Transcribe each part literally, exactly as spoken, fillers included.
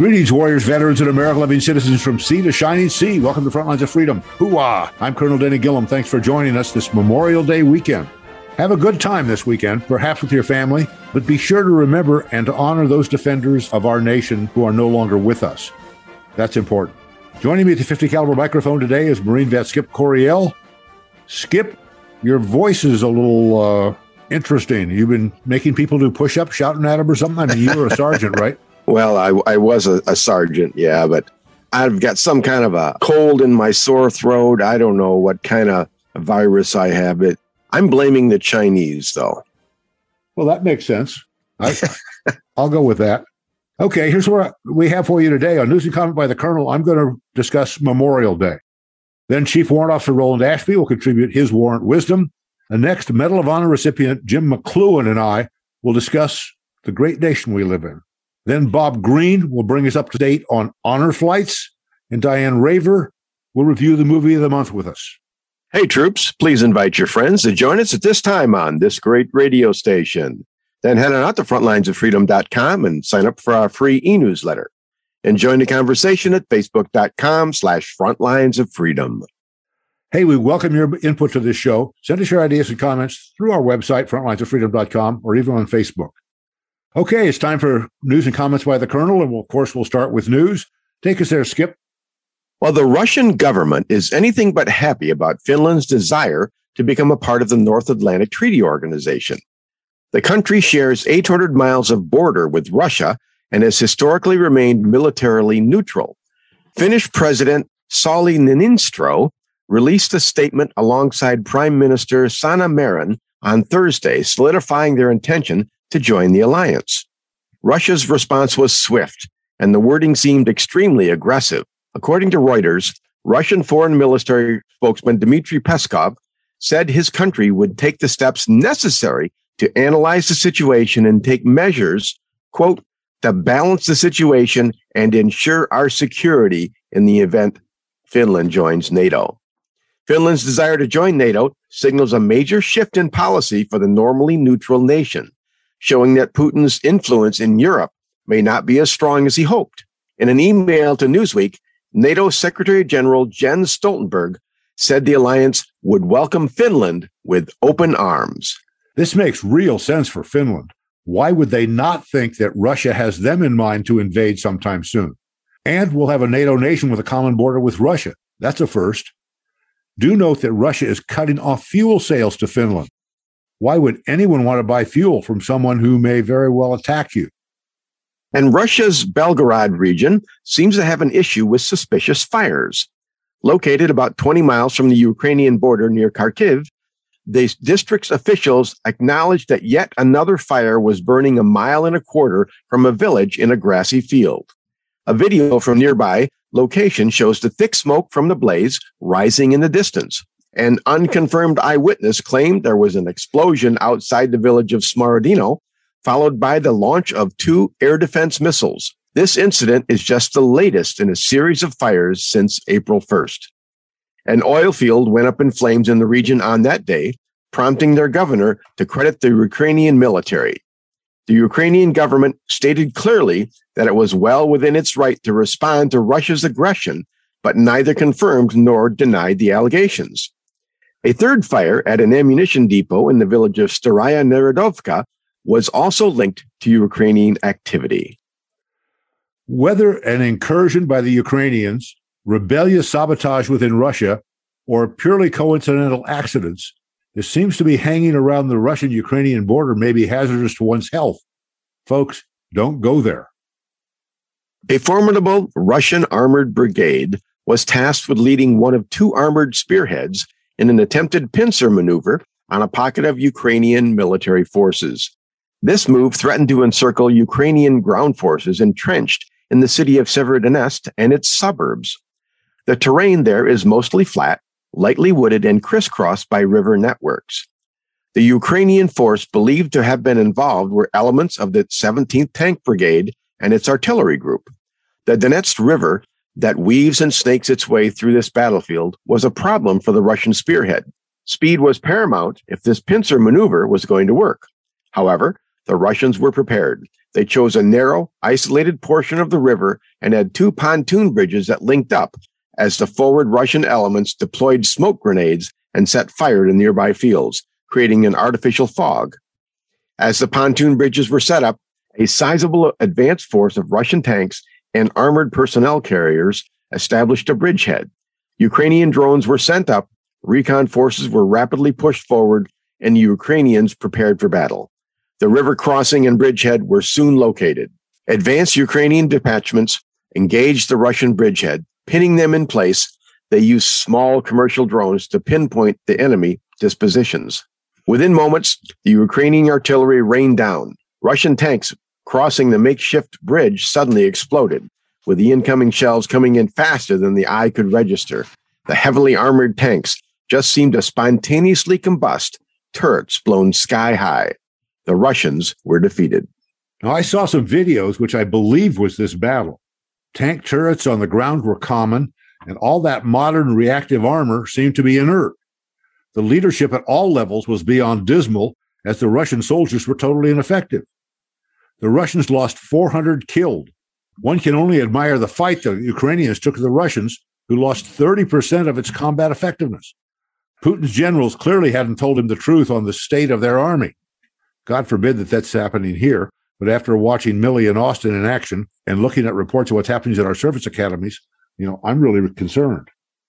Greetings, warriors, veterans, and America-loving citizens from sea to shining sea. Welcome to Frontlines of Freedom. Hoo-ah! I'm Colonel Denny Gillum. Thanks for joining us this Memorial Day weekend. Have a good time this weekend, perhaps with your family, but be sure to remember and to honor those defenders of our nation who are no longer with us. That's important. Joining me at the fifty caliber microphone today is Marine vet Skip Coryell. Skip, your voice is a little uh, interesting. You've been making people do push-ups, shouting at them or something? I mean, you were a sergeant, right? Well, I, I was a, a sergeant, yeah, but I've got some kind of a cold in my sore throat. I don't know what kind of virus I have. It. I'm blaming the Chinese, though. Well, that makes sense. I, I'll go with that. Okay, here's what we have for you today. On News and Comment by the Colonel, I'm going to discuss Memorial Day. Then Chief Warrant Officer Roland Ashby will contribute his warrant wisdom. And next, Medal of Honor recipient Jim McLuhan and I will discuss the great nation we live in. Then Bob Green will bring us up to date on honor flights, and Diane Raver will review the movie of the month with us. Hey, troops, please invite your friends to join us at this time on this great radio station. Then head on out to frontlines of freedom dot com and sign up for our free e-newsletter. And join the conversation at facebook.com slash frontlines of freedom. Hey, we welcome your input to this show. Send us your ideas and comments through our website, frontlines of freedom dot com, or even on Facebook. Okay, it's time for news and comments by the Colonel, and we'll, of course, we'll start with news. Take us there, Skip. Well, the Russian government is anything but happy about Finland's desire to become a part of the North Atlantic Treaty Organization. The country shares eight hundred miles of border with Russia and has historically remained militarily neutral. Finnish President Sauli Niinistö released a statement alongside Prime Minister Sanna Marin on Thursday, solidifying their intention to join the alliance. Russia's response was swift, and the wording seemed extremely aggressive. According to Reuters, Russian foreign military spokesman Dmitry Peskov said his country would take the steps necessary to analyze the situation and take measures, quote, to balance the situation and ensure our security in the event Finland joins NATO. Finland's desire to join NATO signals a major shift in policy for the normally neutral nation, showing that Putin's influence in Europe may not be as strong as he hoped. In an email to Newsweek, NATO Secretary General Jens Stoltenberg said the alliance would welcome Finland with open arms. This makes real sense for Finland. Why would they not think that Russia has them in mind to invade sometime soon? And we'll have a NATO nation with a common border with Russia. That's a first. Do note that Russia is cutting off fuel sales to Finland. Why would anyone want to buy fuel from someone who may very well attack you? And Russia's Belgorod region seems to have an issue with suspicious fires. Located about twenty miles from the Ukrainian border near Kharkiv, the district's officials acknowledged that yet another fire was burning a mile and a quarter from a village in a grassy field. A video from nearby location shows the thick smoke from the blaze rising in the distance. An unconfirmed eyewitness claimed there was an explosion outside the village of Smarodino, followed by the launch of two air defense missiles. This incident is just the latest in a series of fires since April first. An oil field went up in flames in the region on that day, prompting their governor to credit the Ukrainian military. The Ukrainian government stated clearly that it was well within its right to respond to Russia's aggression, but neither confirmed nor denied the allegations. A third fire at an ammunition depot in the village of Staraya Neradovka was also linked to Ukrainian activity. Whether an incursion by the Ukrainians, rebellious sabotage within Russia, or purely coincidental accidents, it seems to be hanging around the Russian-Ukrainian border may be hazardous to one's health. Folks, don't go there. A formidable Russian armored brigade was tasked with leading one of two armored spearheads in an attempted pincer maneuver on a pocket of Ukrainian military forces. This move threatened to encircle Ukrainian ground forces entrenched in the city of Severodonetsk and its suburbs. The terrain there is mostly flat, lightly wooded, and crisscrossed by river networks. The Ukrainian force believed to have been involved were elements of the seventeenth Tank Brigade and its artillery group. The Donetsk River that weaves and snakes its way through this battlefield was a problem for the Russian spearhead. Speed was paramount if this pincer maneuver was going to work. However, the Russians were prepared. They chose a narrow, isolated portion of the river and had two pontoon bridges that linked up as the forward Russian elements deployed smoke grenades and set fire to nearby fields, creating an artificial fog. As the pontoon bridges were set up, a sizable advanced force of Russian tanks and armored personnel carriers established a bridgehead. Ukrainian drones were sent up, recon forces were rapidly pushed forward, and the Ukrainians prepared for battle. The river crossing and bridgehead were soon located. Advanced Ukrainian detachments engaged the Russian bridgehead, pinning them in place. They used small commercial drones to pinpoint the enemy dispositions. Within moments, the Ukrainian artillery rained down. Russian tanks crossing the makeshift bridge suddenly exploded, with the incoming shells coming in faster than the eye could register. The heavily armored tanks just seemed to spontaneously combust, turrets blown sky high. The Russians were defeated. Now, I saw some videos, which I believe was this battle. Tank turrets on the ground were common, and all that modern reactive armor seemed to be inert. The leadership at all levels was beyond dismal, as the Russian soldiers were totally ineffective. The Russians lost four hundred killed. One can only admire the fight the Ukrainians took to the Russians, who lost thirty percent of its combat effectiveness. Putin's generals clearly hadn't told him the truth on the state of their army. God forbid that that's happening here, but after watching Milley and Austin in action and looking at reports of what's happening at our service academies, you know, I'm really concerned.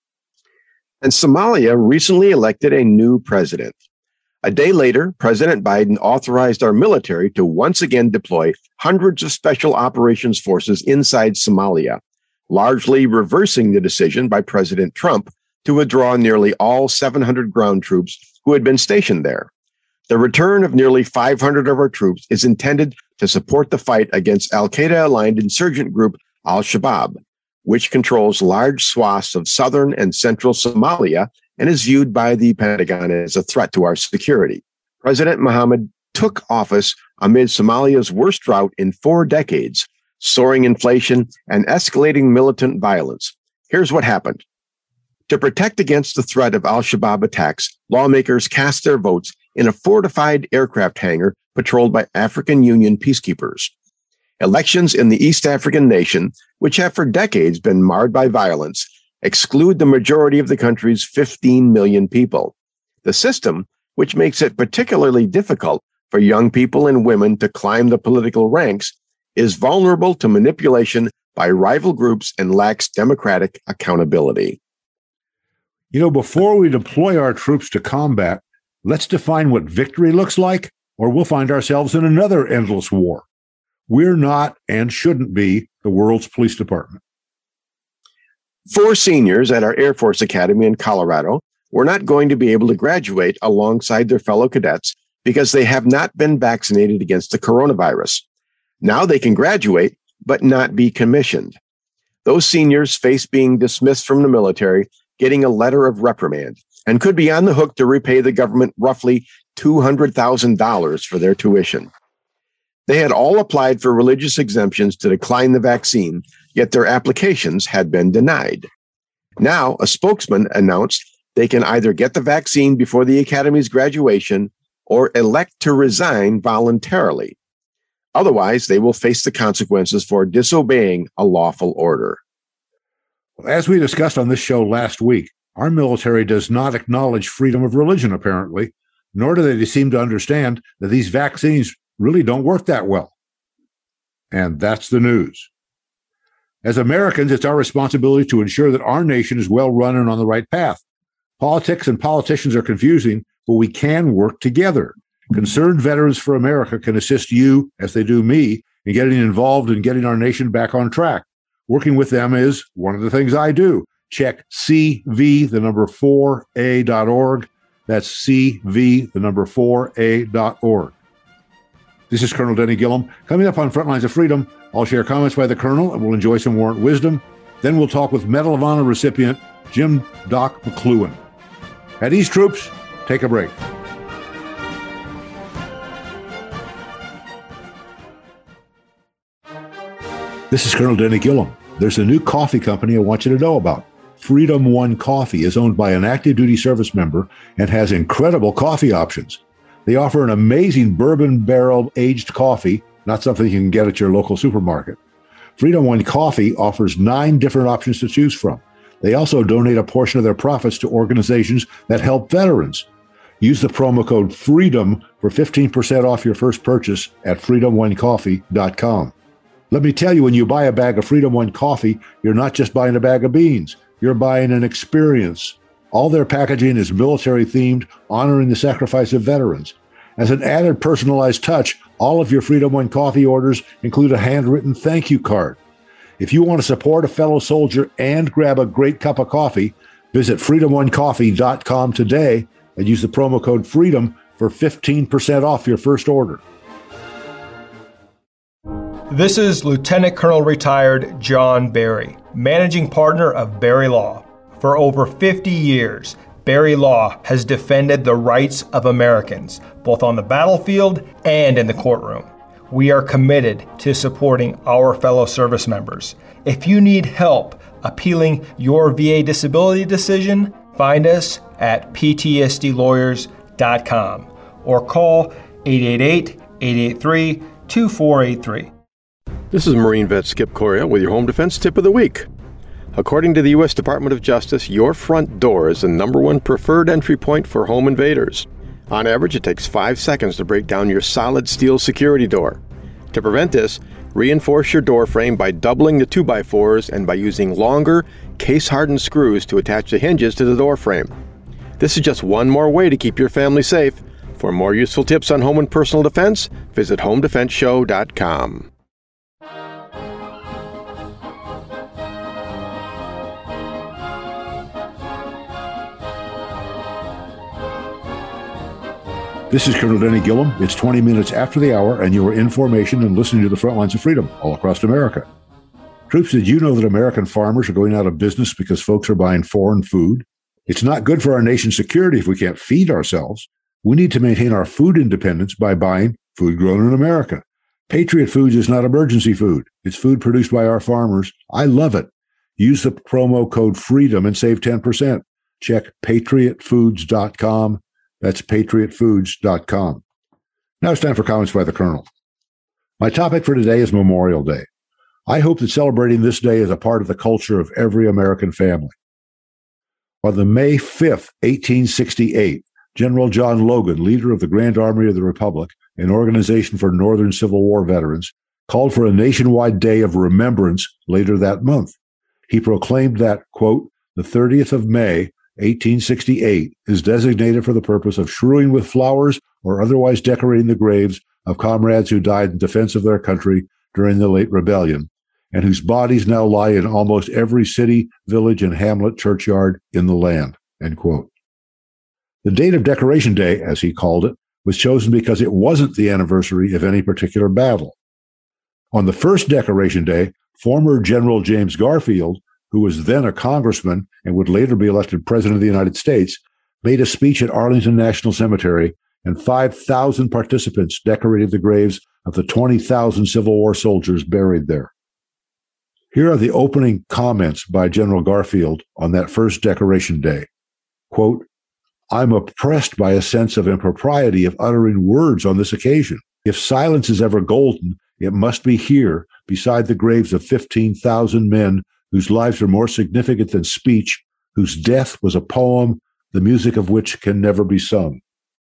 And Somalia recently elected a new president. A day later, President Biden authorized our military to once again deploy hundreds of special operations forces inside Somalia, largely reversing the decision by President Trump to withdraw nearly all seven hundred ground troops who had been stationed there. The return of nearly five hundred of our troops is intended to support the fight against al-Qaeda-aligned insurgent group al-Shabaab, which controls large swaths of southern and central Somalia and is viewed by the Pentagon as a threat to our security. President Mohammed took office amid Somalia's worst drought in four decades, soaring inflation and escalating militant violence. Here's what happened. To protect against the threat of al-Shabaab attacks, lawmakers cast their votes in a fortified aircraft hangar patrolled by African Union peacekeepers. Elections in the East African nation, which have for decades been marred by violence, exclude the majority of the country's fifteen million people. The system, which makes it particularly difficult for young people and women to climb the political ranks, is vulnerable to manipulation by rival groups and lacks democratic accountability. You know, before we deploy our troops to combat, let's define what victory looks like, or we'll find ourselves in another endless war. We're not and shouldn't be the world's police department. Four seniors at our Air Force Academy in Colorado were not going to be able to graduate alongside their fellow cadets because they have not been vaccinated against the coronavirus. Now they can graduate, but not be commissioned. Those seniors face being dismissed from the military, getting a letter of reprimand, and could be on the hook to repay the government roughly two hundred thousand dollars for their tuition. They had all applied for religious exemptions to decline the vaccine, yet their applications had been denied. Now, a spokesman announced they can either get the vaccine before the Academy's graduation or elect to resign voluntarily. Otherwise, they will face the consequences for disobeying a lawful order. As we discussed on this show last week, our military does not acknowledge freedom of religion, apparently, nor do they seem to understand that these vaccines really don't work that well. And that's the news. As Americans, it's our responsibility to ensure that our nation is well run and on the right path. Politics and politicians are confusing, but we can work together. Concerned Veterans for America can assist you, as they do me, in getting involved in getting our nation back on track. Working with them is one of the things I do. Check C V, the number four A dot org. That's C V, the number four A dot org. This is Colonel Denny Gillum. Coming up on Frontlines of Freedom, I'll share comments by the Colonel and we'll enjoy some warrant wisdom. Then we'll talk with Medal of Honor recipient Jim Doc McCloughan. At East Troops, take a break. This is Colonel Denny Gillum. There's a new coffee company I want you to know about. Freedom One Coffee is owned by an active duty service member and has incredible coffee options. They offer an amazing bourbon barrel aged coffee not something you can get at your local supermarket. Freedom Wine Coffee offers nine different options to choose from. They also donate a portion of their profits to organizations that help veterans. Use the promo code FREEDOM for fifteen percent off your first purchase at freedom wine coffee dot com. Let me tell you, when you buy a bag of Freedom Wine Coffee, you're not just buying a bag of beans. You're buying an experience. All their packaging is military-themed, honoring the sacrifice of veterans. As an added personalized touch, all of your Freedom Wine Coffee orders include a handwritten thank you card. If you want to support a fellow soldier and grab a great cup of coffee, visit freedom wine coffee dot com today and use the promo code FREEDOM for fifteen percent off your first order. This is Lieutenant Colonel Retired John Barry, Managing Partner of Barry Law. For over fifty years, Barry Law has defended the rights of Americans, both on the battlefield and in the courtroom. We are committed to supporting our fellow service members. If you need help appealing your V A disability decision, find us at P T S D lawyers dot com or call eight eight eight, eight eight three, two four eight three. This is Marine Vet Skip Coria with your Home Defense Tip of the Week. According to the U S Department of Justice, your front door is the number one preferred entry point for home invaders. On average, it takes five seconds to break down your solid steel security door. To prevent this, reinforce your door frame by doubling the two by fours and by using longer, case-hardened screws to attach the hinges to the door frame. This is just one more way to keep your family safe. For more useful tips on home and personal defense, visit home defense show dot com. This is Colonel Denny Gillum. It's twenty minutes after the hour, and you are in formation and listening to the Front Lines of Freedom all across America. Troops, did you know that American farmers are going out of business because folks are buying foreign food? It's not good for our nation's security if we can't feed ourselves. We need to maintain our food independence by buying food grown in America. Patriot Foods is not emergency food. It's food produced by our farmers. I love it. Use the promo code FREEDOM and save ten percent. Check patriot foods dot com. That's patriot foods dot com. Now it's time for comments by the Colonel. My topic for today is Memorial Day. I hope that celebrating this day is a part of the culture of every American family. On the May fifth, eighteen sixty-eight, General John Logan, leader of the Grand Army of the Republic, an organization for Northern Civil War veterans, called for a nationwide day of remembrance later that month. He proclaimed that, quote, the thirtieth of May, eighteen sixty-eight, is designated for the purpose of strewing with flowers or otherwise decorating the graves of comrades who died in defense of their country during the late rebellion, and whose bodies now lie in almost every city, village, and hamlet churchyard in the land, end quote. The date of Decoration Day, as he called it, was chosen because it wasn't the anniversary of any particular battle. On the first Decoration Day, former General James Garfield, who was then a congressman and would later be elected president of the United States, made a speech at Arlington National Cemetery, and five thousand participants decorated the graves of the twenty thousand Civil War soldiers buried there. Here are the opening comments by General Garfield on that first Decoration Day. Quote, I'm oppressed by a sense of impropriety of uttering words on this occasion. If silence is ever golden, it must be here, beside the graves of fifteen thousand men whose lives are more significant than speech, whose death was a poem, the music of which can never be sung.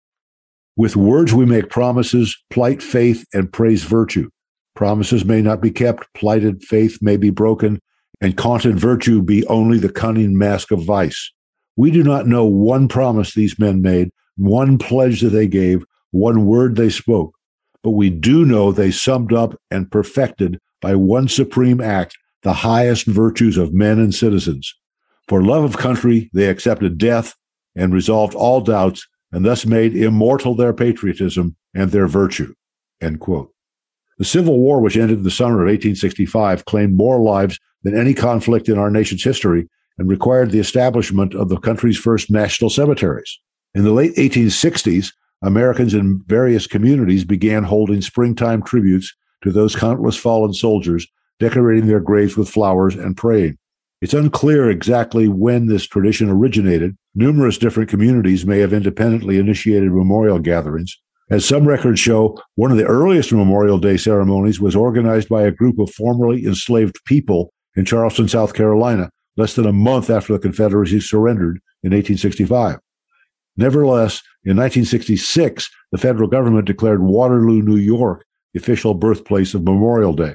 With words we make promises, plight faith, and praise virtue. Promises may not be kept, plighted faith may be broken, and caunted virtue be only the cunning mask of vice. We do not know one promise these men made, one pledge that they gave, one word they spoke, but we do know they summed up and perfected by one supreme act the highest virtues of men and citizens. For love of country, they accepted death and resolved all doubts, and thus made immortal their patriotism and their virtue, end quote. The Civil War, which ended in the summer of eighteen sixty-five, claimed more lives than any conflict in our nation's history and required the establishment of the country's first national cemeteries. In the late eighteen sixties, Americans in various communities began holding springtime tributes to those countless fallen soldiers, decorating their graves with flowers and praying. It's unclear exactly when this tradition originated. Numerous different communities may have independently initiated memorial gatherings. As some records show, one of the earliest Memorial Day ceremonies was organized by a group of formerly enslaved people in Charleston, South Carolina, less than a month after the Confederacy surrendered in eighteen sixty-five. Nevertheless, in nineteen sixty-six, the federal government declared Waterloo, New York, the official birthplace of Memorial Day.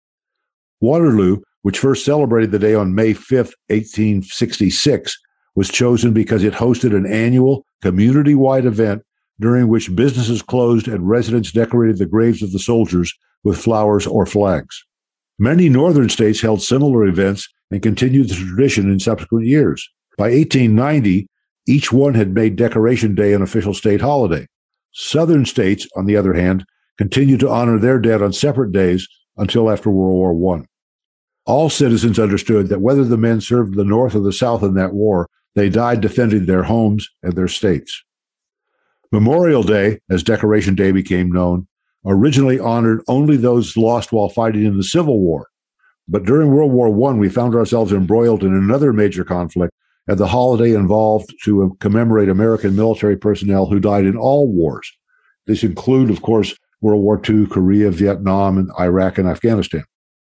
Waterloo, which first celebrated the day on May fifth, eighteen sixty-six, was chosen because it hosted an annual community-wide event during which businesses closed and residents decorated the graves of the soldiers with flowers or flags. Many northern states held similar events and continued the tradition in subsequent years. By eighteen ninety, each one had made Decoration Day an official state holiday. Southern states, on the other hand, continued to honor their dead on separate days until after World War One. All citizens understood that whether the men served the North or the South in that war, they died defending their homes and their states. Memorial Day, as Decoration Day became known, originally honored only those lost while fighting in the Civil War. But during World War One, we found ourselves embroiled in another major conflict, and the holiday involved to commemorate American military personnel who died in all wars. This include, of course, World War Two, Korea, Vietnam, and Iraq and Afghanistan.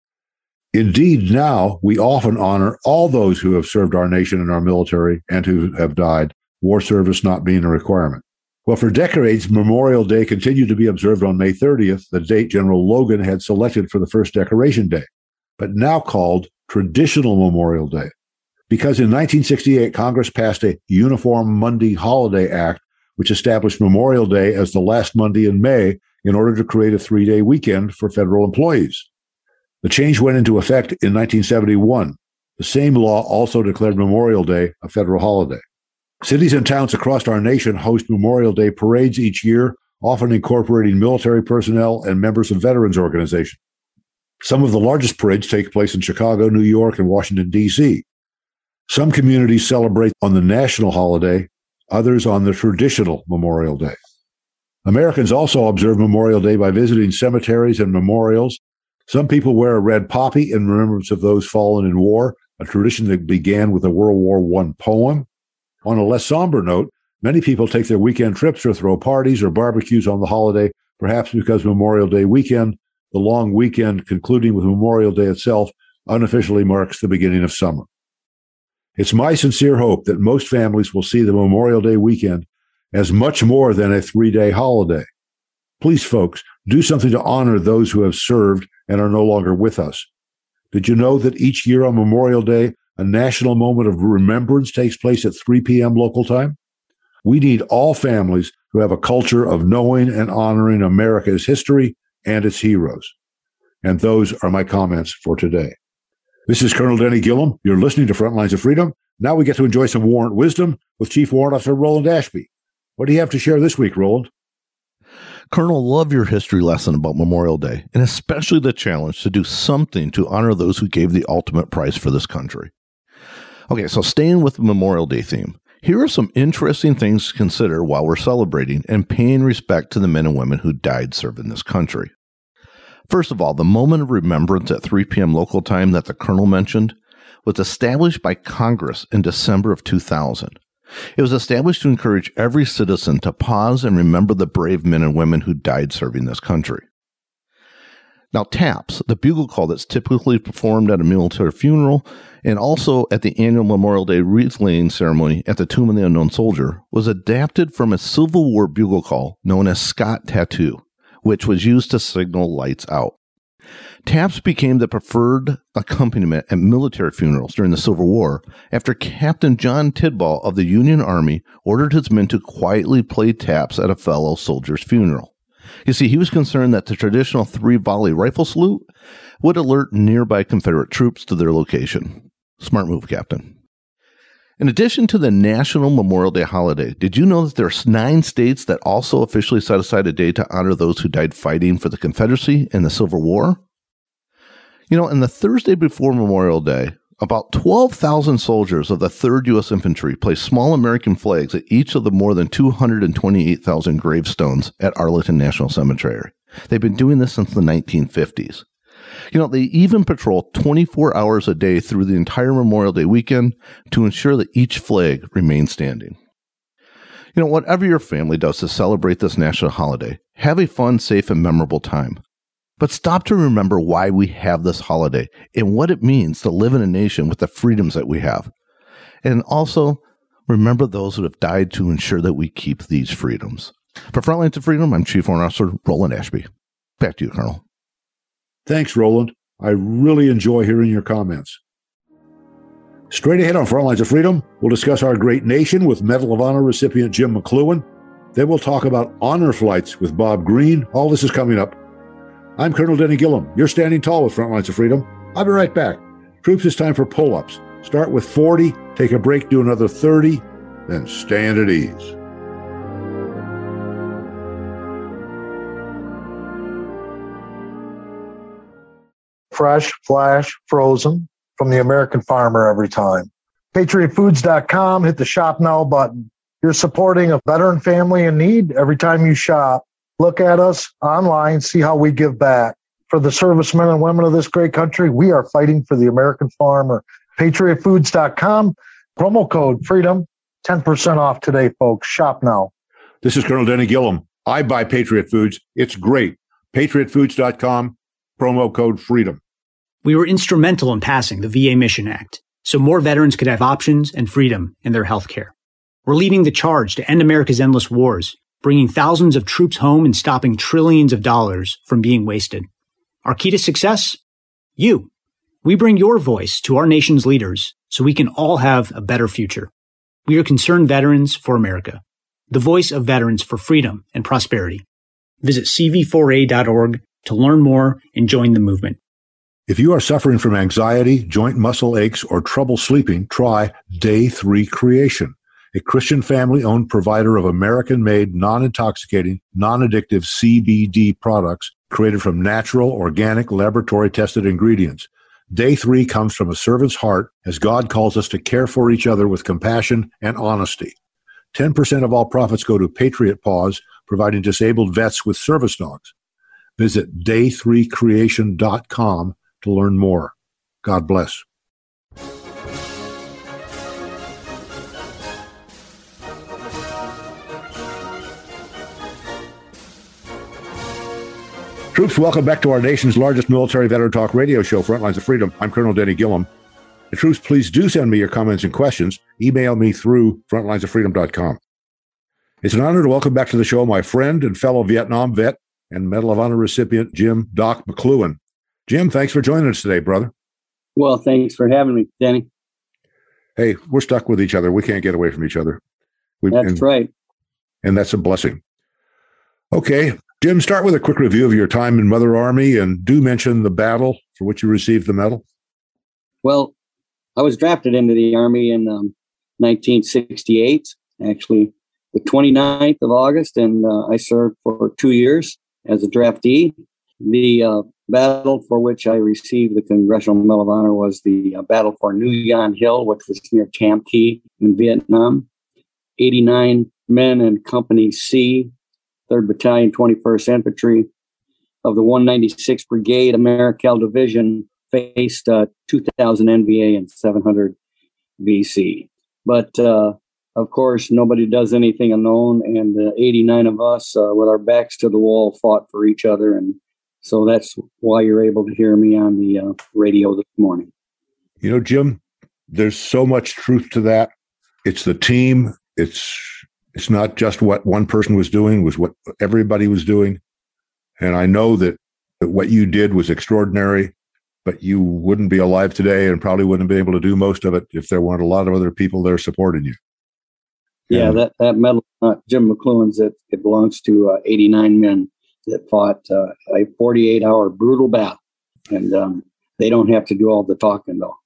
Indeed, now we often honor all those who have served our nation in our military and who have died, war service not being a requirement. Well, for decades, Memorial Day continued to be observed on May thirtieth, the date General Logan had selected for the first Decoration Day, but now called Traditional Memorial Day. Because in nineteen sixty-eight, Congress passed a Uniform Monday Holiday Act, which established Memorial Day as the last Monday in May in order to create a three-day weekend for federal employees. The change went into effect in nineteen seventy-one. The same law also declared Memorial Day a federal holiday. Cities and towns across our nation host Memorial Day parades each year, often incorporating military personnel and members of veterans organizations. Some of the largest parades take place in Chicago, New York, and Washington, D C Some communities celebrate on the national holiday, others on the traditional Memorial Day. Americans also observe Memorial Day by visiting cemeteries and memorials. Some people wear a red poppy in remembrance of those fallen in war, a tradition that began with a World War One poem. On a less somber note, many people take their weekend trips or throw parties or barbecues on the holiday, perhaps because Memorial Day weekend, the long weekend concluding with Memorial Day itself, unofficially marks the beginning of summer. It's my sincere hope that most families will see the Memorial Day weekend as much more than a three-day holiday. Please, folks, do something to honor those who have served and are no longer with us. Did you know that each year on Memorial Day, a national moment of remembrance takes place at three p.m. local time? We need all families who have a culture of knowing and honoring America's history and its heroes. And those are my comments for today. This is Colonel Denny Gillum. You're listening to Frontlines of Freedom. Now we get to enjoy some warrant wisdom with Chief Warrant Officer Roland Ashby. What do you have to share this week, Roland? Colonel, love your history lesson about Memorial Day, and especially the challenge to do something to honor those who gave the ultimate price for this country. Okay, so staying with the Memorial Day theme, here are some interesting things to consider while we're celebrating and paying respect to the men and women who died serving this country. First of all, the moment of remembrance at three p.m. local time that the Colonel mentioned was established by Congress in December of two thousand. It was established to encourage every citizen to pause and remember the brave men and women who died serving this country. Now, TAPS, the bugle call that's typically performed at a military funeral and also at the annual Memorial Day wreath-laying ceremony at the Tomb of the Unknown Soldier, was adapted from a Civil War bugle call known as Scott Tattoo, which was used to signal lights out. TAPS became the preferred accompaniment at military funerals during the Civil War after Captain John Tidball of the Union Army ordered his men to quietly play taps at a fellow soldier's funeral. You see, he was concerned that the traditional three-volley rifle salute would alert nearby Confederate troops to their location. Smart move, Captain. In addition to the National Memorial Day holiday, did you know that there are nine states that also officially set aside a day to honor those who died fighting for the Confederacy in the Civil War? You know, on the Thursday before Memorial Day, about twelve thousand soldiers of the third U S Infantry placed small American flags at each of the more than two hundred twenty-eight thousand gravestones at Arlington National Cemetery. They've been doing this since the nineteen fifties. You know, they even patrol twenty-four hours a day through the entire Memorial Day weekend to ensure that each flag remains standing. You know, whatever your family does to celebrate this national holiday, have a fun, safe, and memorable time. But stop to remember why we have this holiday and what it means to live in a nation with the freedoms that we have. And also, remember those who have died to ensure that we keep these freedoms. For Frontlines of Freedom, I'm Chief Warrant Officer Roland Ashby. Back to you, Colonel. Thanks, Roland. I really enjoy hearing your comments. Straight ahead on Frontlines of Freedom, we'll discuss our great nation with Medal of Honor recipient Jim McCloughan. Then we'll talk about honor flights with Bob Green. All this is coming up. I'm Colonel Denny Gillum. You're standing tall with Frontlines of Freedom. I'll be right back. Troops, it's time for pull-ups. Start with forty, take a break, do another thirty, then stand at ease. Fresh, flash, frozen, from the American farmer every time. Patriot Foods dot com, hit the Shop Now button. You're supporting a veteran family in need every time you shop. Look at us online, see how we give back. For the servicemen and women of this great country, we are fighting for the American farmer. Patriot Foods dot com, promo code FREEDOM, ten percent off today, folks. Shop now. This is Colonel Denny Gillum. I buy Patriot Foods. It's great. Patriot Foods dot com, promo code FREEDOM. We were instrumental in passing the V A Mission Act, so more veterans could have options and freedom in their health care. We're leading the charge to end America's endless wars, bringing thousands of troops home and stopping trillions of dollars from being wasted. Our key to success? You. We bring your voice to our nation's leaders so we can all have a better future. We are Concerned Veterans for America, the voice of veterans for freedom and prosperity. Visit C V four A dot org to learn more and join the movement. If you are suffering from anxiety, joint muscle aches, or trouble sleeping, try Day three Creation, a Christian family-owned provider of American-made, non-intoxicating, non-addictive C B D products created from natural, organic, laboratory-tested ingredients. Day three comes from a servant's heart as God calls us to care for each other with compassion and honesty. ten percent of all profits go to Patriot Paws, providing disabled vets with service dogs. Visit day three creation dot com to learn more. God bless. Troops, welcome back to our nation's largest military veteran talk radio show, Frontlines of Freedom. I'm Colonel Denny Gillum. And troops, please do send me your comments and questions. Email me through frontlines of freedom dot com. It's an honor to welcome back to the show my friend and fellow Vietnam vet and Medal of Honor recipient, Jim Doc McCloughan. Jim, thanks for joining us today, brother. Well, thanks for having me, Denny. Hey, we're stuck with each other. We can't get away from each other. We, that's and, right. And that's a blessing. Okay, Jim, start with a quick review of your time in Mother Army, and do mention the battle for which you received the medal. Well, I was drafted into the Army in um, nineteen sixty-eight, actually the twenty-ninth of August, and uh, I served for two years as a draftee. The uh, battle for which I received the Congressional Medal of Honor was the uh, battle for Nguyen Hill, which was near Tam Key in Vietnam. eighty-nine men in Company C, third Battalion, twenty-first Infantry of the one ninety-sixth Brigade Americal Division faced uh, two thousand N V A and seven hundred V C. But, uh, of course, nobody does anything alone, and uh, eighty-nine of us, uh, with our backs to the wall, fought for each other, and so that's why you're able to hear me on the uh, radio this morning. You know, Jim, there's so much truth to that. It's the team. It's it's not just what one person was doing, it was what everybody was doing. And I know that, that what you did was extraordinary, but you wouldn't be alive today and probably wouldn't be able to do most of it if there weren't a lot of other people there supporting you. Yeah, and, that, that medal, uh, Jim McCloughan's, it, it belongs to uh, eighty-nine men that fought uh, a forty-eight hour brutal battle. And um, they don't have to do all the talking, though.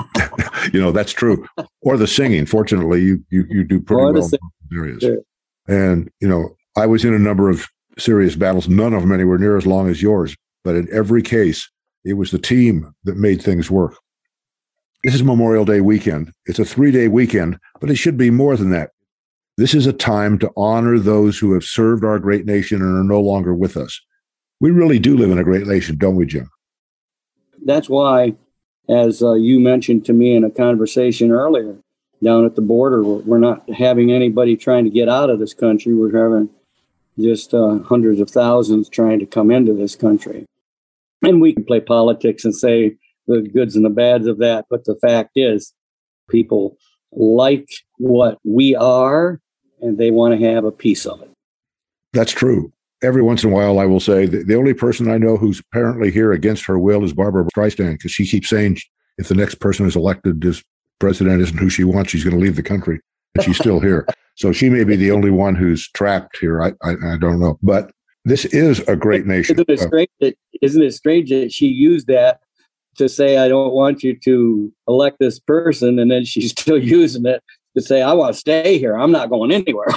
You know, that's true. Or the singing. Fortunately, you you, you do pretty Or well the in areas. Sure. And, you know, I was in a number of serious battles, none of them anywhere near as long as yours. But in every case, it was the team that made things work. This is Memorial Day weekend. It's a three-day weekend, but it should be more than that. This is a time to honor those who have served our great nation and are no longer with us. We really do live in a great nation, don't we, Jim? That's why, as uh, you mentioned to me in a conversation earlier, down at the border. We're, we're not having anybody trying to get out of this country. We're having just uh, hundreds of thousands trying to come into this country. And we can play politics and say the goods and the bads of that. But the fact is, people like what we are, and they want to have a piece of it. That's true. Every once in a while, I will say that the only person I know who's apparently here against her will is Barbara Streisand, because she keeps saying if the next person is elected as president isn't who she wants, she's going to leave the country, and she's still here. So she may be the only one who's trapped here. I, I, I don't know. But this is a great nation. Isn't it strange that, isn't it strange that she used that to say, I don't want you to elect this person, and then she's still using it to say, I want to stay here. I'm not going anywhere.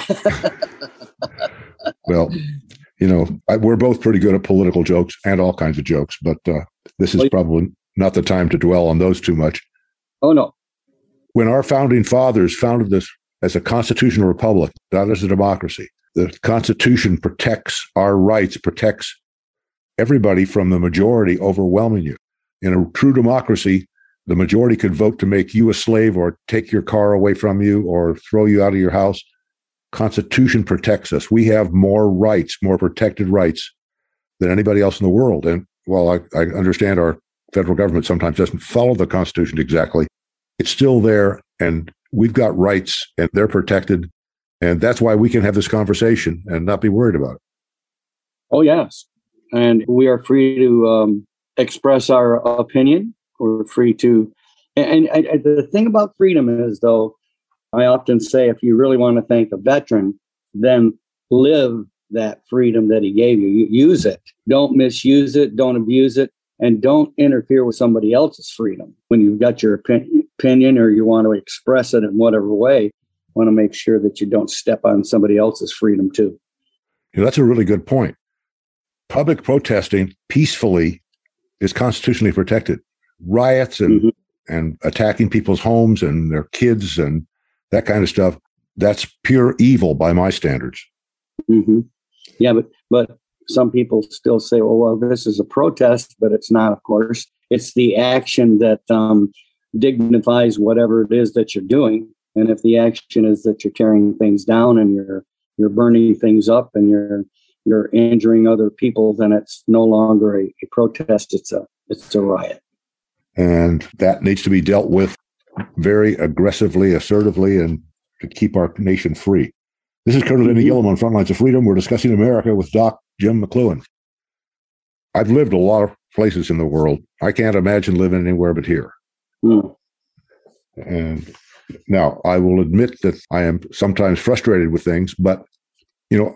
Well, you know, I, we're both pretty good at political jokes and all kinds of jokes, but uh, this is probably not the time to dwell on those too much. Oh, no. When our founding fathers founded this as a constitutional republic, not as a democracy, the Constitution protects our rights, protects everybody from the majority overwhelming you. In a true democracy, the majority could vote to make you a slave or take your car away from you or throw you out of your house. Constitution protects us. We have more rights, more protected rights than anybody else in the world. And while I, I understand our federal government sometimes doesn't follow the Constitution exactly, it's still there, and we've got rights, and they're protected. And that's why we can have this conversation and not be worried about it. Oh, yes. And we are free to um, express our opinion. We're free to. And, and, and the thing about freedom is, though, I often say, if you really want to thank a veteran, then live that freedom that he gave you. You use it. Don't misuse it. Don't abuse it. And don't interfere with somebody else's freedom. When you've got your opinion or you want to express it in whatever way, you want to make sure that you don't step on somebody else's freedom too. You know, that's a really good point. Public protesting peacefully is constitutionally protected. Riots and, mm-hmm. and attacking people's homes and their kids and that kind of stuff, that's pure evil by my standards. Mm-hmm. Yeah, but but some people still say, well, well, this is a protest, but it's not, of course. It's the action that um, dignifies whatever it is that you're doing. And if the action is that you're tearing things down and you're you're burning things up and you're you're injuring other people, then it's no longer a, a protest. It's a it's a riot. And that needs to be dealt with very aggressively, assertively, and to keep our nation free. This is Colonel Denny Gillum on Frontlines of Freedom. We're discussing America with Doc Jim McCloughan. I've lived a lot of places in the world. I can't imagine living anywhere but here. Mm. And now, I will admit that I am sometimes frustrated with things, but, you know,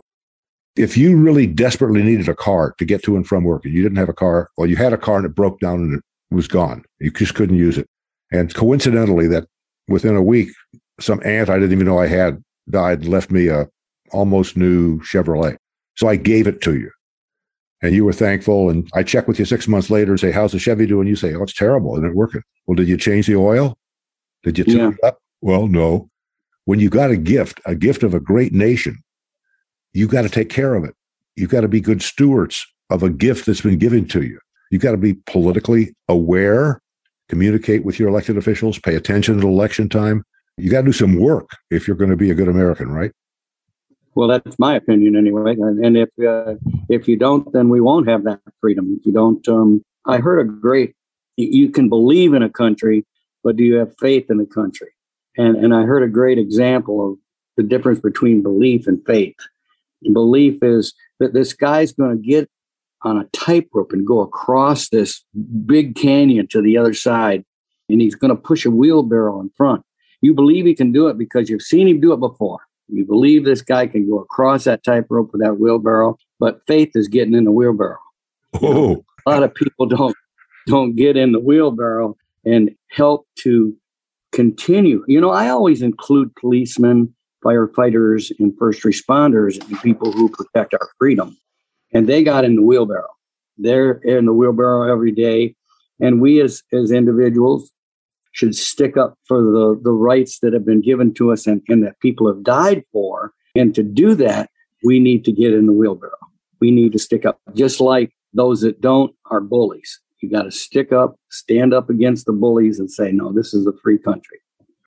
if you really desperately needed a car to get to and from work, and you didn't have a car, or you had a car and it broke down and it was gone, you just couldn't use it. And coincidentally, that within a week, some aunt I didn't even know I had died and left me a almost new Chevrolet. So I gave it to you. And you were thankful. And I check with you six months later and say, how's the Chevy doing? You say, oh, it's terrible. Isn't it working? Well, did you change the oil? Did you tune yeah. it up? Well, no. When you got a gift, a gift of a great nation, you got to take care of it. You've got to be good stewards of a gift that's been given to you. You've got to be politically aware, communicate with your elected officials, pay attention at election time. You got to do some work if you're going to be a good American, right? Well, that's my opinion anyway. And if uh, if you don't, then we won't have that freedom. If you don't, um, I heard a great, you can believe in a country, but do you have faith in the country? And and I heard a great example of the difference between belief and faith. Belief is that this guy's going to get on a tightrope and go across this big canyon to the other side, and he's going to push a wheelbarrow in front. You believe he can do it because you've seen him do it before. You believe this guy can go across that tightrope with that wheelbarrow, but faith is getting in the wheelbarrow. Oh, you know, a lot of people don't don't get in the wheelbarrow and help to continue. You know, I always include policemen, firefighters, and first responders and people who protect our freedom. And they got in the wheelbarrow. They're in the wheelbarrow every day. And we as, as individuals should stick up for the, the rights that have been given to us and, and that people have died for. And to do that, we need to get in the wheelbarrow. We need to stick up, just like those that don't are bullies. You got to stick up, stand up against the bullies and say, no, this is a free country.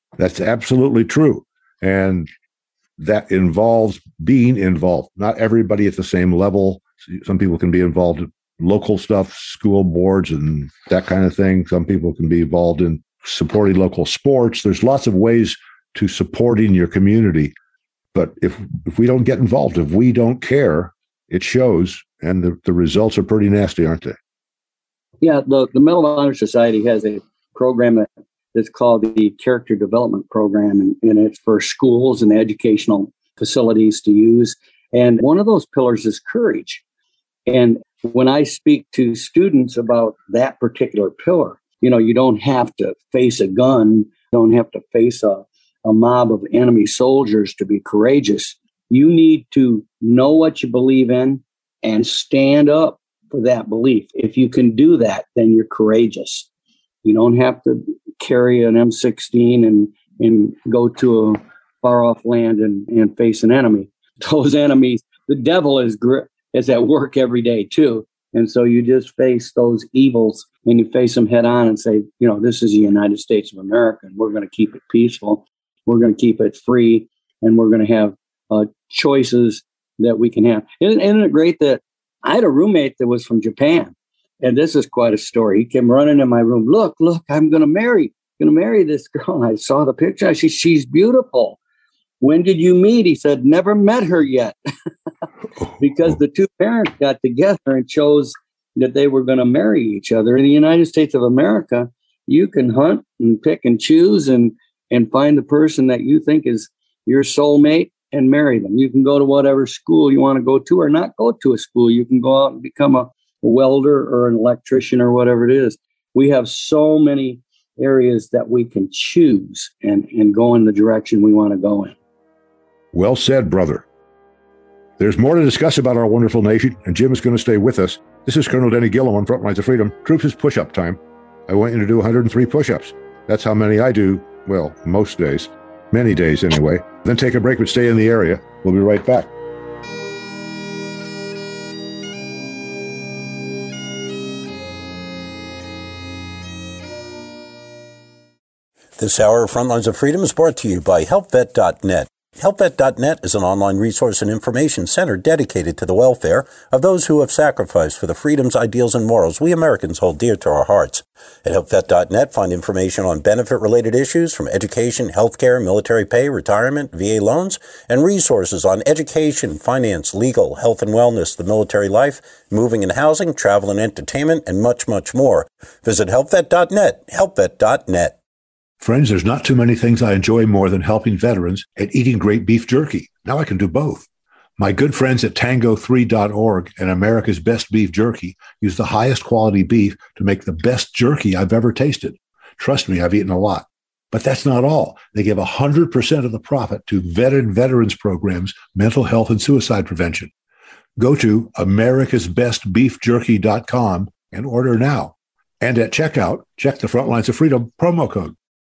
That's absolutely true. And that involves being involved. Not everybody at the same level. Some people can be involved in local stuff, school boards and that kind of thing. Some people can be involved in supporting local sports. There's lots of ways to supporting your community. But if if we don't get involved, if we don't care, it shows, and the, the results are pretty nasty, aren't they? Yeah, the, the Medal of Honor Society has a program that, that's called the Character Development Program, and, and it's for schools and educational facilities to use. And one of those pillars is courage. And when I speak to students about that particular pillar, you know, you don't have to face a gun, you don't have to face a, a mob of enemy soldiers to be courageous. You need to know what you believe in and stand up for that belief. If you can do that, then you're courageous. You don't have to carry an M sixteen and, and go to a far off land and, and face an enemy. Those enemies, the devil is gr- is at work every day too. And so you just face those evils and you face them head on and say, you know, this is the United States of America, and we're going to keep it peaceful. We're going to keep it free, and we're going to have uh, choices that we can have. Isn't, isn't it great that I had a roommate that was from Japan, and this is quite a story. He came running in my room. Look, look, I'm going to marry, going to marry this girl. And I saw the picture. I said, she's beautiful. When did you meet? He said, never met her yet. Because the two parents got together and chose that they were going to marry each other. In the United States of America, you can hunt and pick and choose and, and find the person that you think is your soulmate and marry them. You can go to whatever school you want to go to or not go to a school. You can go out and become a, a welder or an electrician or whatever it is. We have so many areas that we can choose and, and go in the direction we want to go in. Well said, brother. There's more to discuss about our wonderful nation, and Jim is going to stay with us. This is Colonel Denny Gillum on Front Lines of Freedom. Troops, is push-up time. I want you to do one hundred three push-ups. That's how many I do, well, most days. Many days, anyway. Then take a break, but stay in the area. We'll be right back. This hour of Front Lines of Freedom is brought to you by help vet dot net. help vet dot net is an online resource and information center dedicated to the welfare of those who have sacrificed for the freedoms, ideals, and morals we Americans hold dear to our hearts. At help vet dot net, find information on benefit-related issues from education, healthcare, military pay, retirement, V A loans, and resources on education, finance, legal, health and wellness, the military life, moving and housing, travel and entertainment, and much, much more. Visit help vet dot net, help vet dot net. Friends, there's not too many things I enjoy more than helping veterans and eating great beef jerky. Now I can do both. My good friends at tango three dot org and America's Best Beef Jerky use the highest quality beef to make the best jerky I've ever tasted. Trust me, I've eaten a lot. But that's not all. They give one hundred percent of the profit to veteran veterans programs, mental health, and suicide prevention. Go to americas best beef jerky dot com and order now. And at checkout, check the Front Lines of Freedom promo code.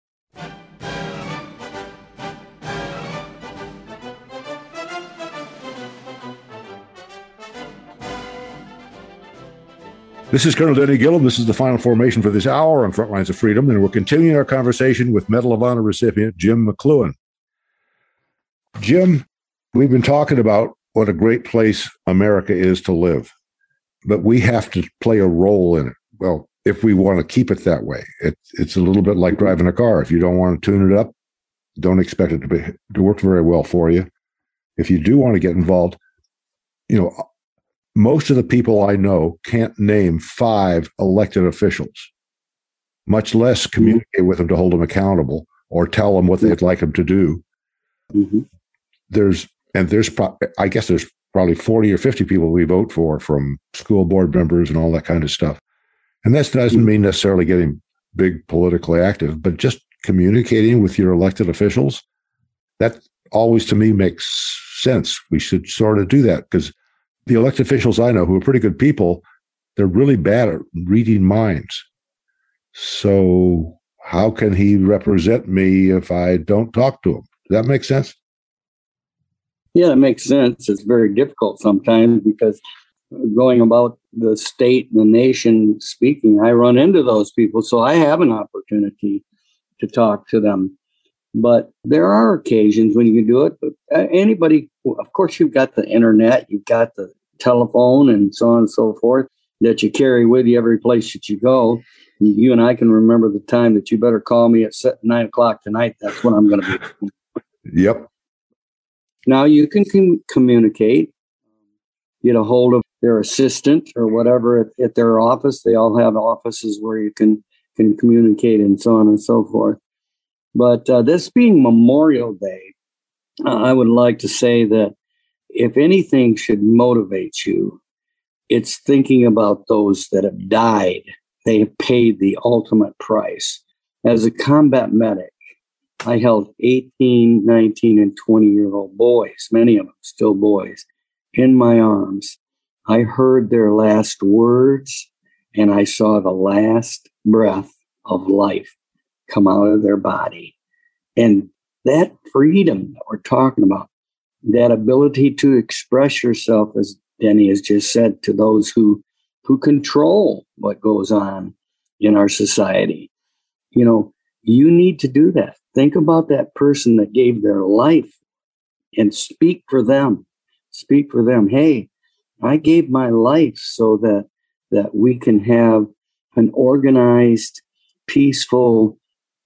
This is Colonel Denny Gillum. This is the final formation for this hour on Front Lines of Freedom, and we're continuing our conversation with Medal of Honor recipient Jim McCloughan. Jim, we've been talking about what a great place America is to live, but we have to play a role in it. Well, if we want to keep it that way, it, it's a little bit like driving a car. If you don't want to tune it up, don't expect it to be to work very well for you. If you do want to get involved, you know, most of the people I know can't name five elected officials, much less communicate with them to hold them accountable or tell them what they'd like them to do. Mm-hmm. There's, and there's, pro- I guess there's probably forty or fifty people we vote for, from school board members and all that kind of stuff. And that doesn't mean necessarily getting big politically active, but just communicating with your elected officials. That always, to me, makes sense. We should sort of do that, because the elected officials I know, who are pretty good people, they're really bad at reading minds. So how can he represent me if I don't talk to him? Does that make sense? Yeah, it makes sense. It's very difficult sometimes, because going about the state, the nation speaking, I run into those people. So I have an opportunity to talk to them. But there are occasions when you can do it. But anybody, of course, you've got the internet, you've got the telephone and so on and so forth that you carry with you every place that you go. You and I can remember the time that you better call me at nine o'clock tonight. That's when I'm going to be. Yep. Now you can com- communicate, get a hold of their assistant or whatever at, at their office. They all have offices where you can, can communicate and so on and so forth. But uh, this being Memorial Day, uh, I would like to say that if anything should motivate you, it's thinking about those that have died. They have paid the ultimate price. As a combat medic, I held eighteen, nineteen, and twenty-year-old boys, many of them still boys, in my arms. I heard their last words, and I saw the last breath of life come out of their body. And that freedom that we're talking about, that ability to express yourself, as Denny has just said, to those who, who control what goes on in our society. You know, you need to do that. Think about that person that gave their life and speak for them. Speak for them. Hey, I gave my life so that, that we can have an organized, peaceful,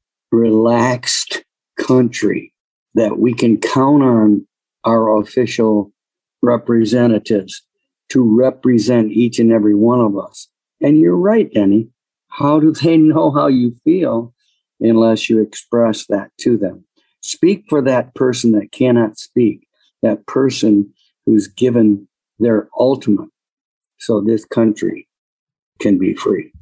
relaxed country, that we can count on our official representatives to represent each and every one of us. And you're right, Denny. How do they know how you feel unless you express that to them? Speak for that person that cannot speak, that person who's given their ultimate so this country can be free.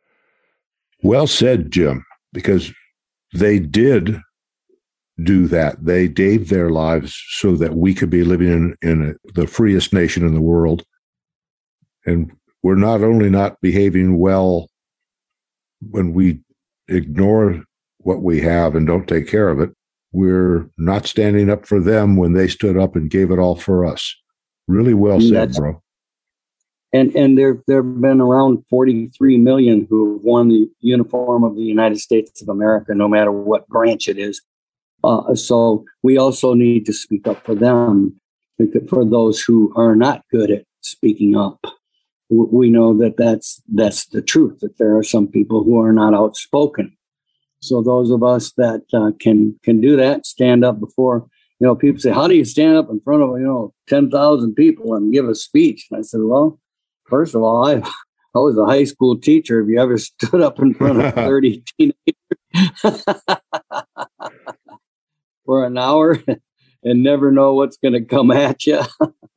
Well said, Jim, because they did do that. They gave their lives so that we could be living in, in a, the freest nation in the world. And we're not only not behaving well when we ignore what we have and don't take care of it, we're not standing up for them when they stood up and gave it all for us. Really well said, That's, bro. And and there there have been around forty-three million who have worn the uniform of the United States of America, no matter what branch it is. Uh, so we also need to speak up for them, for those who are not good at speaking up. We know that that's that's the truth, that there are some people who are not outspoken. So those of us that uh, can can do that, stand up before, you know, people say, how do you stand up in front of, you know, ten thousand people and give a speech? And I said, well, first of all, I, I was a high school teacher. Have you ever stood up in front of thirty teenagers for an hour and never know what's going to come at you?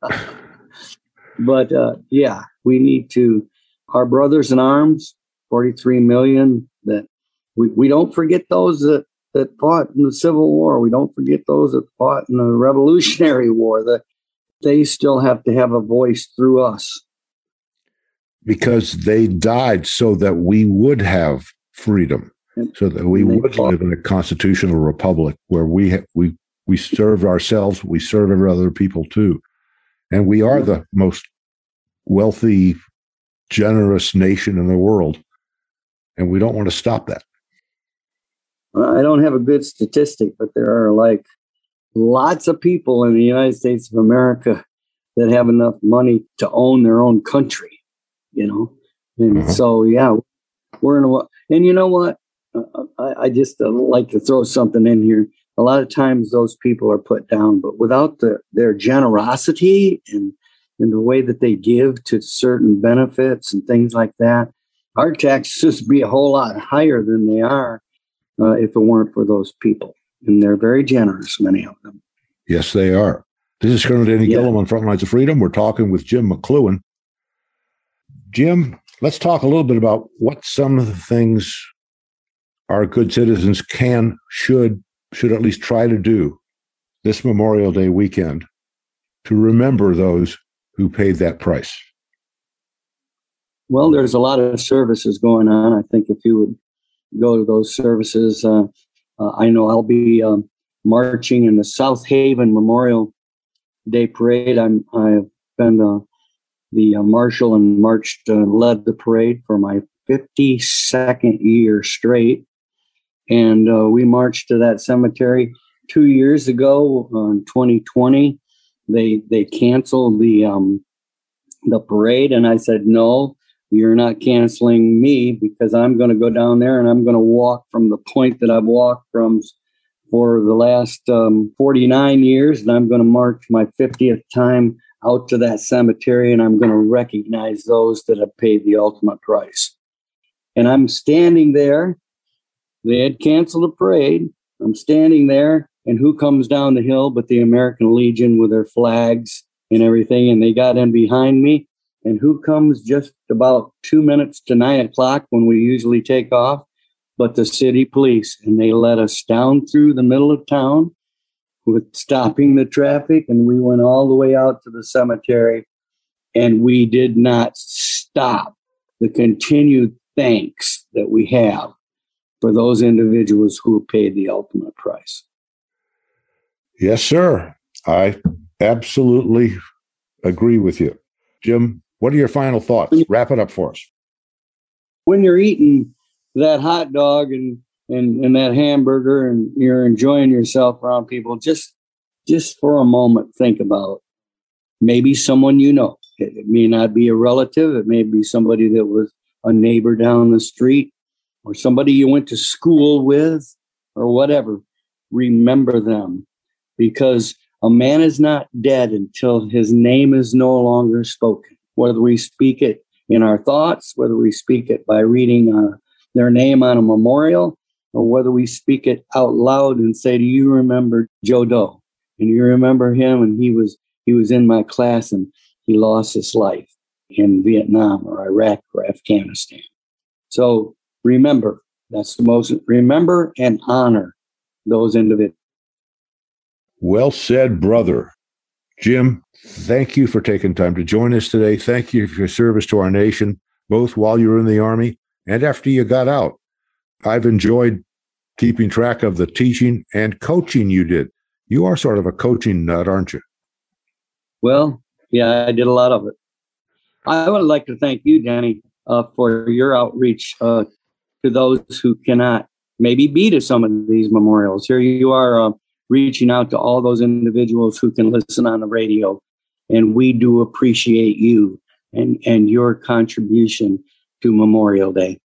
But uh, yeah, we need to, our brothers in arms, forty-three million, that we, we don't forget those that, that fought in the Civil War. We don't forget those that fought in the Revolutionary War, that they still have to have a voice through us. Because they died so that we would have freedom, so that we would live in a constitutional republic where we ha- we we serve ourselves, we serve every other people too. And we are the most wealthy, generous nation in the world. And we don't want to stop that. I don't have a good statistic, but there are like lots of people in the United States of America that have enough money to own their own country, you know? And uh-huh. so, yeah, we're in a, and you know what? Uh, I, I just uh, like to throw something in here. A lot of times those people are put down, but without the, their generosity and, and the way that they give to certain benefits and things like that, our taxes would be a whole lot higher than they are uh, if it weren't for those people. And they're very generous, many of them. Yes, they are. This is Colonel Danny yeah. Gillum on Frontlines of Freedom. We're talking with Jim McCloughan. Jim, let's talk a little bit about what some of the things our good citizens can, should, should at least try to do this Memorial Day weekend to remember those who paid that price. Well, there's a lot of services going on. I think if you would go to those services, uh, uh, I know I'll be um, marching in the South Haven Memorial Day Parade. I'm, I've been uh, the uh, marshal and marched, uh, led the parade for my fifty-second year straight. And uh, we marched to that cemetery two years ago in twenty twenty. They they canceled the um, the parade, and I said, no, you're not canceling me, because I'm going to go down there and I'm going to walk from the point that I've walked from for the last um, forty-nine years, and I'm going to march my fiftieth time out to that cemetery, and I'm going to recognize those that have paid the ultimate price. And I'm standing there. They had canceled the parade. I'm standing there, and who comes down the hill but the American Legion with their flags and everything, and they got in behind me. And who comes just about two minutes to nine o'clock when we usually take off, but the city police. And they let us down through the middle of town with stopping the traffic. And we went all the way out to the cemetery, and we did not stop the continued thanks that we have for those individuals who paid the ultimate price. Yes, sir. I absolutely agree with you. Jim, what are your final thoughts? Wrap it up for us. When you're eating that hot dog and, and, and that hamburger and you're enjoying yourself around people, just just for a moment, think about maybe someone you know. It, it may not be a relative. It may be somebody that was a neighbor down the street or somebody you went to school with or whatever. Remember them, because a man is not dead until his name is no longer spoken. Whether we speak it in our thoughts, whether we speak it by reading uh, their name on a memorial, or whether we speak it out loud and say, do you remember Joe Doe? And you remember him, and he was he was in my class, and he lost his life in Vietnam or Iraq or Afghanistan. So remember, that's the most, remember and honor those individuals. Well said, brother. Jim, thank you for taking time to join us today. Thank you for your service to our nation, both while you were in the Army and after you got out. I've enjoyed keeping track of the teaching and coaching you did. You are sort of a coaching nut, aren't you? Well, yeah, I did a lot of it. I would like to thank you, Danny, uh, for your outreach uh, to those who cannot maybe be to some of these memorials. Here you are, uh, reaching out to all those individuals who can listen on the radio. And we do appreciate you and, and your contribution to Memorial Day.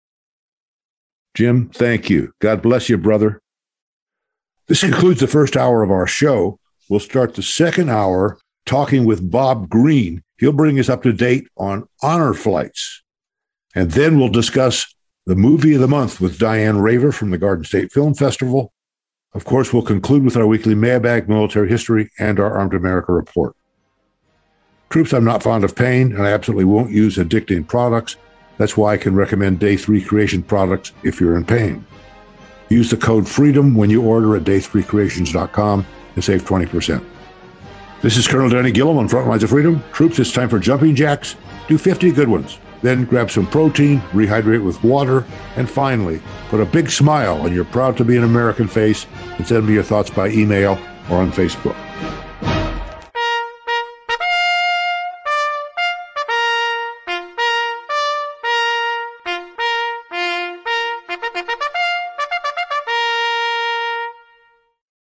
Jim, thank you. God bless you, brother. This concludes the first hour of our show. We'll start the second hour talking with Bob Green. He'll bring us up to date on honor flights. And then we'll discuss the movie of the month with Diane Raver from the Garden State Film Festival. Of course, we'll conclude with our weekly mailbag, military history, and our Armed America report. Troops, I'm not fond of pain, and I absolutely won't use addicting products. That's why I can recommend Day three Creation products if you're in pain. Use the code FREEDOM when you order at day three creations dot com and save twenty percent. This is Colonel Danny Gillum on Front Lines of Freedom. Troops, it's time for jumping jacks. Do fifty good ones. Then grab some protein, rehydrate with water, and finally, put a big smile on your proud to be an American face and send me your thoughts by email or on Facebook.